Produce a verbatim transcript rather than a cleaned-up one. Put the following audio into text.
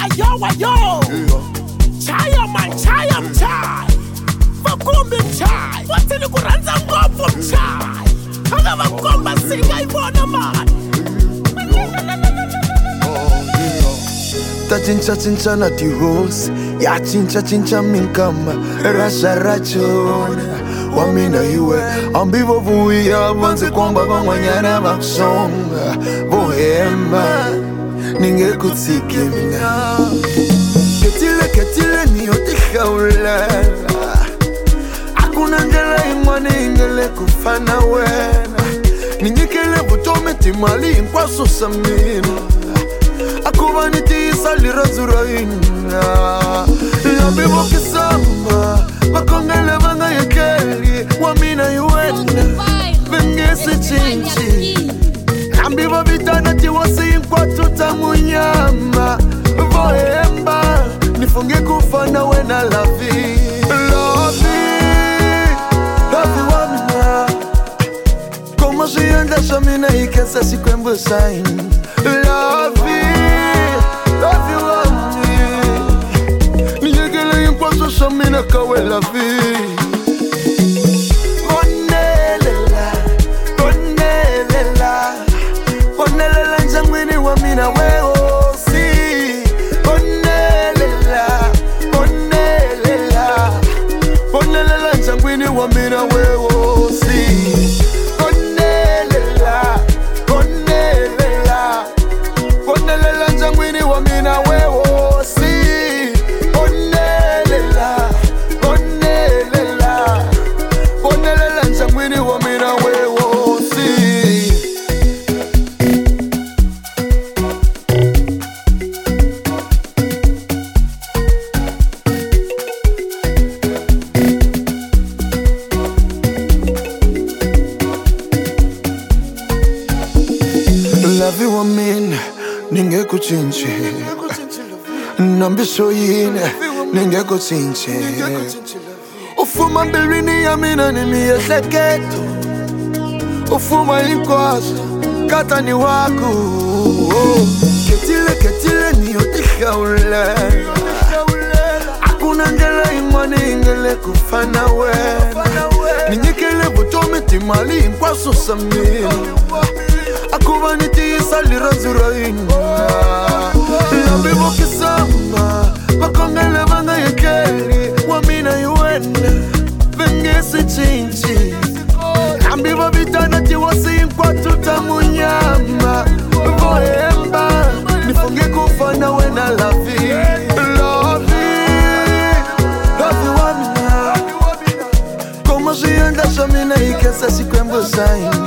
wayo wayo chaya man chaya mchai vakumbi mchai watini kuranza ngopfu mchai anga vakomba singa ibona man ta cinca cinca na tihosi ya cinca cinca minkama rasha rachona wamina iwe ambivo vuya vanze komba vamwanyana vakusonga vohemba ningekutsike mina ketile ketile niyotihaula akuna ngela imwane ingele kufana wena ninyikele vutome timali inkwasosa mina akuva nitiyisa lirazuraina ambivo kisamba vakongele vanga yekeli wamina iwena vengese cinci ambivo vitana tiwasi inkwatuta munyama vohemba nifunge kufana wena lavi lavi lavi wamina koma shiandasha mina ikesa sikwembusaini lavi lavi wamina niyegele inkwaso shamina kawe lavi bonelela bonelela bonelela njangwini wamina weo wamina wewo si bonelela bonelela bonelela njangwini wamina wewo si bonelela bonelela bonelela njangwini wamina wewo si lavi wamina ningekuchinchi nambiso yine ningekuchinchi ufuma mbilwini yamina nimiyehleketo ufuma inkwaso katani wako ketile ketile niyotihaula akuna ngela imwane ingele kufana wena ninyikele vutome timali inkwaso samina akuva nitiyisa lirazuraina ambivo kisamba vakongele vanga yekeli wamina iwena vengese cinci ambivo vitana tiwasi inkwatuta munyama vohemba nifunge kufana wena lavi lavi lavi wamina koma shiandasha mina ikesa sikwembusaini